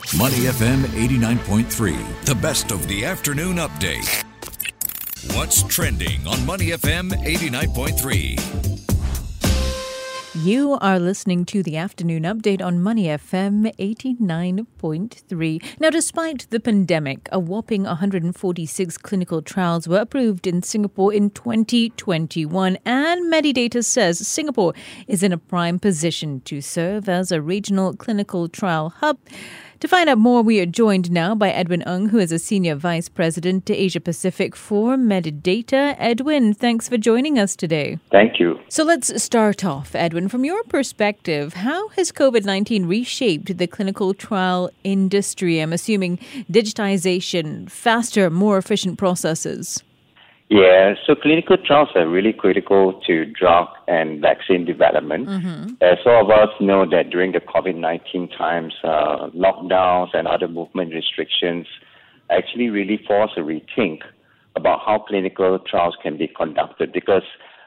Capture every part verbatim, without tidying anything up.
Money F M eighty-nine point three, the best of the afternoon update. What's trending on Money F M eighty-nine point three? You are listening to the afternoon update on Money F M eighty-nine point three. Now, despite the pandemic, a whopping one hundred forty-six clinical trials were approved in Singapore in twenty twenty-one, and Medidata says Singapore is in a prime position to serve as a regional clinical trial hub. To find out more, we are joined now by Edwin Ng, who is a Senior Vice President to Asia Pacific for Medidata. Edwin, thanks for joining us today. Thank you. So let's start off, Edwin. From your perspective, how has COVID nineteen reshaped the clinical trial industry? I'm assuming digitization, faster, more efficient processes. Yeah, so clinical trials are really critical to drug and vaccine development. Mm-hmm. As all of us know that during the COVID nineteen times, uh, lockdowns and other movement restrictions actually really force a rethink about how clinical trials can be conducted. Because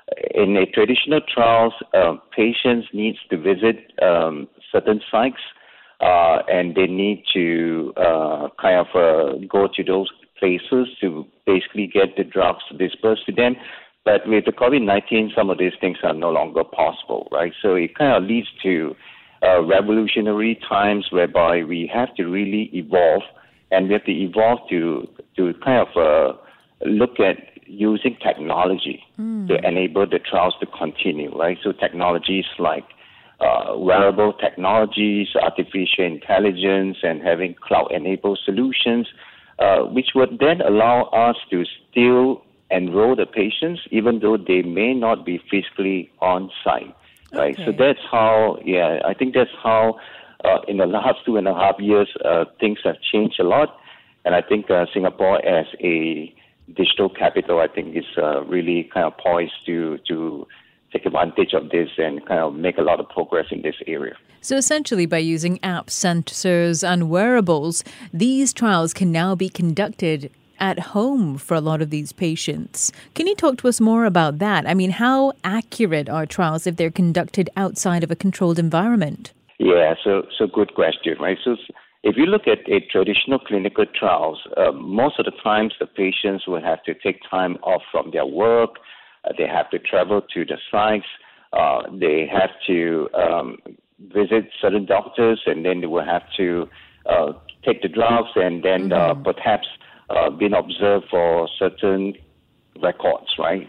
in a traditional trials, uh, patients need to visit um, certain sites uh, and they need to uh, kind of uh, go to those places to basically get the drugs dispersed to them. But with the COVID nineteen, some of these things are no longer possible, right? So it kind of leads to uh, revolutionary times whereby we have to really evolve, and we have to evolve to to kind of uh, look at using technology mm. to enable the trials to continue, right? So technologies like uh, wearable technologies, artificial intelligence, and having cloud-enabled solutions, Uh, which would then allow us to still enroll the patients, even though they may not be physically on site, right? Okay. So that's how, yeah, I think that's how uh, in the last two and a half years, uh, things have changed a lot. And I think uh, Singapore as a digital capital, I think is uh, really kind of poised to to take advantage of this and kind of make a lot of progress in this area. So essentially, by using apps, sensors and wearables, these trials can now be conducted at home for a lot of these patients. Can you talk to us more about that? I mean, how accurate are trials if they're conducted outside of a controlled environment? Yeah, so so good question, right? So if you look at a traditional clinical trials, uh, most of the times the patients will have to take time off from their work. Uh, they have to travel to the sites. Uh, they have to um, visit certain doctors, and then they will have to uh, take the drugs and then mm-hmm. uh, perhaps uh, being observed for certain records, right?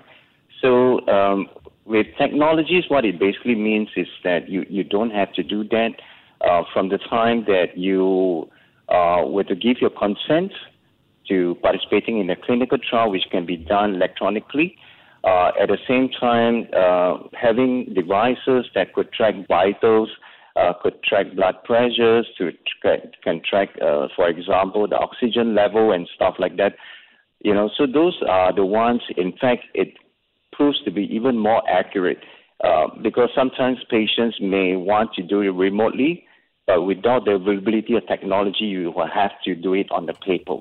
So um, with technologies, what it basically means is that you, you don't have to do that uh, from the time that you uh, were to give your consent to participating in a clinical trial, which can be done electronically. Uh, at the same time, uh, having devices that could track vitals, uh, could track blood pressures, to tra- can track, uh, for example, the oxygen level and stuff like that. You know, so those are the ones. In fact, it proves to be even more accurate uh, because sometimes patients may want to do it remotely, but without the availability of technology, you will have to do it on the paper.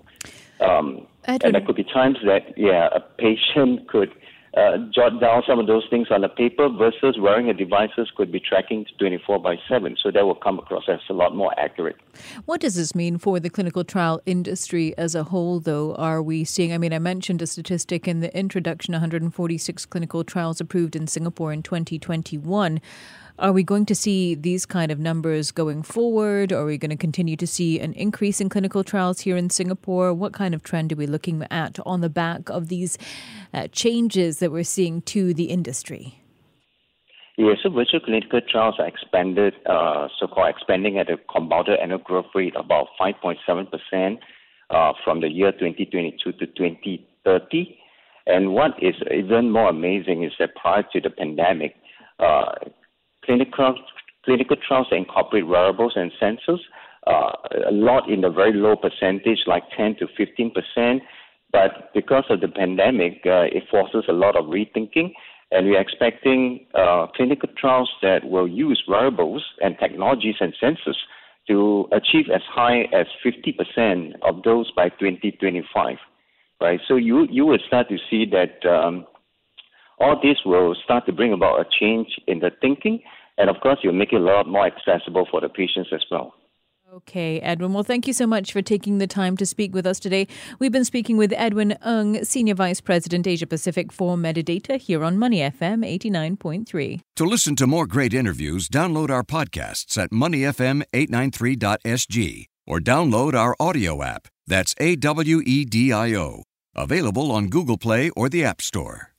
Um, and there could be times that, yeah, a patient could Uh, jot down some of those things on the paper versus wearing a devices could be tracking twenty-four by seven. So that will come across as a lot more accurate. What does this mean for the clinical trial industry as a whole, though? Are we seeing, I mean, I mentioned a statistic in the introduction, one hundred forty-six clinical trials approved in Singapore in twenty twenty-one. Are we going to see these kind of numbers going forward? Or are we going to continue to see an increase in clinical trials here in Singapore? What kind of trend are we looking at on the back of these uh, changes that we're seeing to the industry? Yeah, so virtual clinical trials are expanded, uh, so-called expanding at a compounded annual growth rate about five point seven percent uh, from the year twenty twenty-two to twenty thirty. And what is even more amazing is that prior to the pandemic, uh, Clinical, clinical trials that incorporate wearables and sensors, uh, a lot in a very low percentage, like ten to fifteen percent. But because of the pandemic, uh, it forces a lot of rethinking. And we're expecting uh, clinical trials that will use wearables and technologies and sensors to achieve as high as fifty percent of those by twenty twenty-five. Right? So you, you will start to see that um, all this will start to bring about a change in the thinking, and of course, you'll make it a lot more accessible for the patients as well. Okay, Edwin. Well, thank you so much for taking the time to speak with us today. We've been speaking with Edwin Ng, Senior Vice President, Asia Pacific for Medidata, here on Money F M eighty-nine point three. To listen to more great interviews, download our podcasts at money f m eight nine three dot s g or download our audio app. That's A W E D I O. Available on Google Play or the App Store.